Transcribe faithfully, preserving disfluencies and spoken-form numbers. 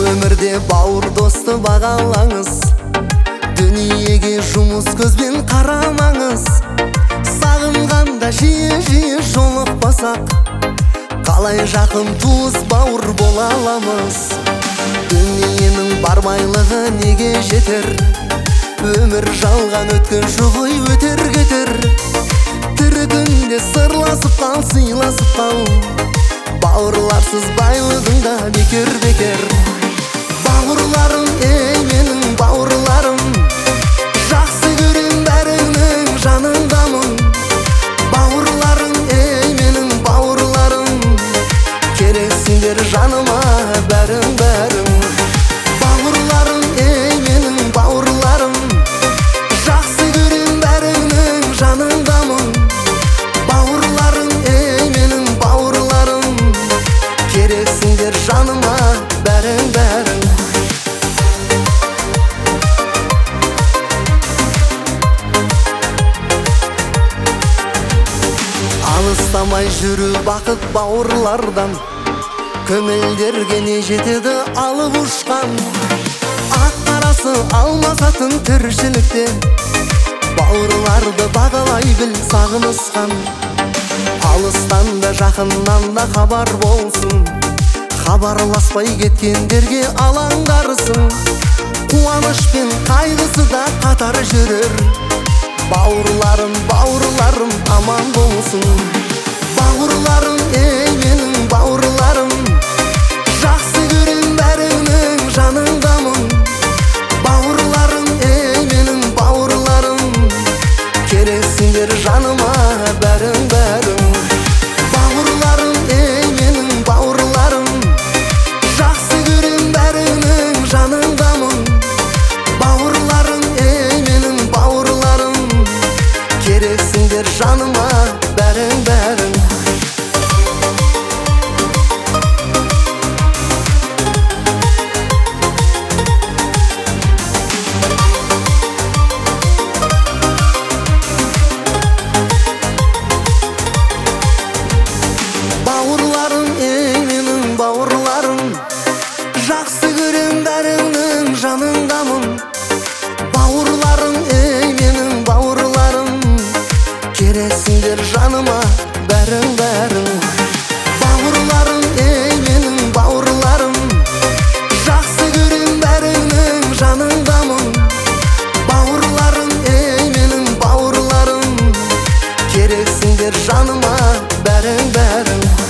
өмірде бауыр досты бағалаңыз, дүниеге жұмыс көзбен қарамаңыз. Сағынғанда жиі-жиі жолықпасақ, қалай жақын туыс бауыр бола аламыз? Дүниенің бармайлығы неге жетер? Өмір жалған өткінші ғой, өтер кетер. Тірі күнде сырласып қал, сыйласып қал. Бауырларсыз байлығың да бекер-бекер. Бауырларым, ей менің бауырларым, жақсы көрем бәріңнің жаныңдамын. Бауырларым, ей менің бауырларым, керексіңдер жаныма бәрің-бәрің. Бауырларым, ей менің бауырларым, жақсы көрем бәріңнің жаныңдамын. Бауырларым, ей менің бауырларым, керексіңдер жаныма бәрің-бәрің. Алыстамай жүру бақыт бауырлардан, көңілдерге не жетеді алып ұшқан. Ақ қарасы алмасатын тіршілікте, бауырларды бағалай біл сағынысқан. Алыстан да жақыннан да хабар болсын, хабарласпай кеткендерге алаңдарсың. Қуаныш пен қайғысы да қатар жүрер. Бауырларым, бауырларым аман болсын. Бауырларым, ей менің бауырларым, жақсы көрем бәріңнің жаныңдамын. Бауырларым, ей менің бауырларым, керексіңдер жаныма бәрің-бәрің. Бауырларым, ей менің бауырларым, жақсы көрем бәріңнің жаныңдамын. Бауырларым, ей менің бауырларым, керексіңдер жаныма бәрің-бәрің. Бауырларым, ей менің бауырларым, жақсы көрем бәріңнің жаныңдамын. Бауырларым, ей менің бауырларым, керексіңдер жаныма бәрің-бәрің. Бауырларым, ей менің бауырларым, жақсы көрем бәріңнің жаныңдамын. Бауырларым, ей менің бауырларым, керексіңдер жаныма бәрің-бәрің.